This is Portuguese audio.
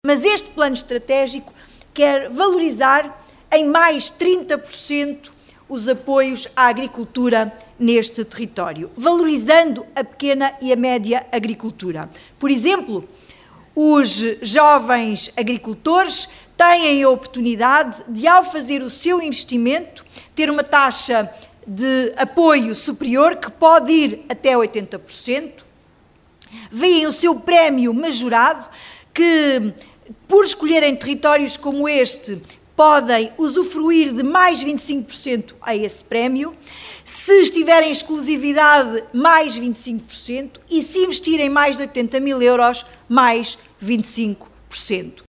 Mas este plano estratégico quer valorizar em mais 30% os apoios à agricultura neste território, valorizando a pequena e a média agricultura. Por exemplo, os jovens agricultores têm a oportunidade de, ao fazer o seu investimento, ter uma taxa de apoio superior, que pode ir até 80%, veem o seu prémio majorado, que, por escolherem territórios como este, podem usufruir de mais 25% a esse prémio, se estiverem em exclusividade, mais 25%, e se investirem mais de 80 mil euros, mais 25%.